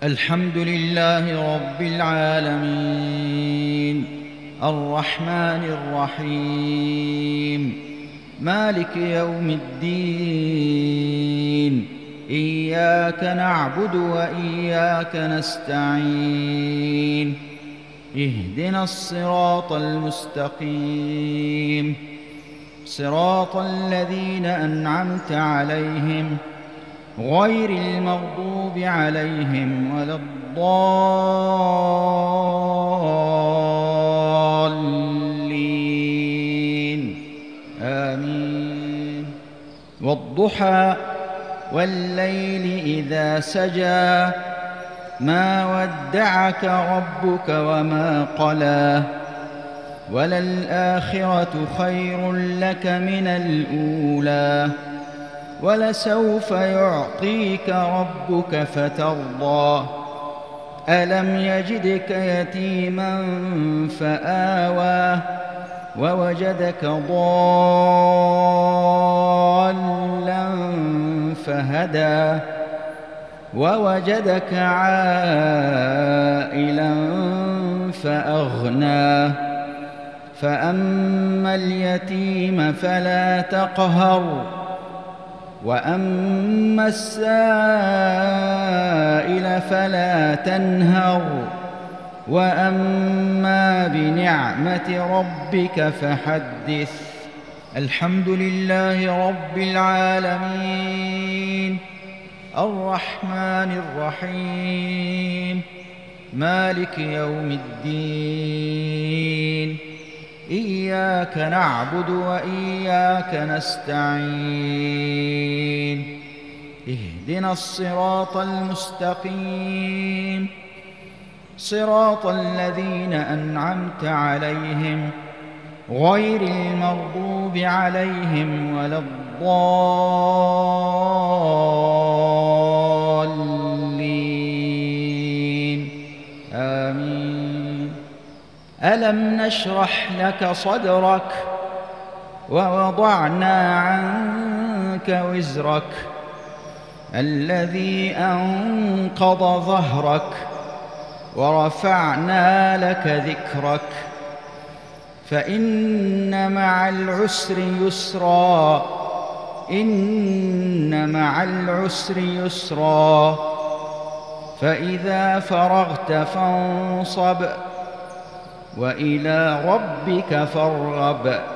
الحمد لله رب العالمين، الرحمن الرحيم، مالك يوم الدين. إياك نعبد وإياك نستعين. اهدنا الصراط المستقيم، صراط الذين أنعمت عليهم غير المغضوب عليهم ولا الضالين، آمين. والضحى والليل إذا سجى، ما ودعك ربك وما قلى، وللآخرة خير لك من الأولى، ولسوف يعطيك ربك فترضى. ألم يجدك يتيما فآوى، ووجدك ضالا فهدى، ووجدك عائلا فأغنى. فأما اليتيم فلا تقهر، وأما السائل فلا تنهر، وأما بنعمة ربك فحدث. الحمد لله رب العالمين، الرحمن الرحيم، مالك يوم الدين. إياك نعبد وإياك نستعين. اهدنا الصراط المستقيم، صراط الذين أنعمت عليهم غير المغضوب عليهم ولا الضالين، آمين. ألم نشرح لك صدرك ووضعنا عنك وزرك الذي أنقض ظهرك، ورفعنا لك ذكرك، فإن مع العسر يسرا، إن مع العسر يسرا. فإذا فرغت فانصب، وإلى ربك فارغب.